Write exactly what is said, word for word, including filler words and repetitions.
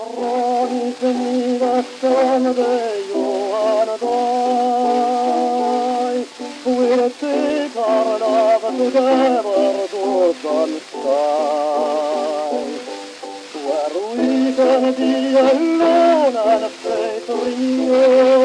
Promise me that someday you and I will take our love together to some sky, where we can be alone and play free.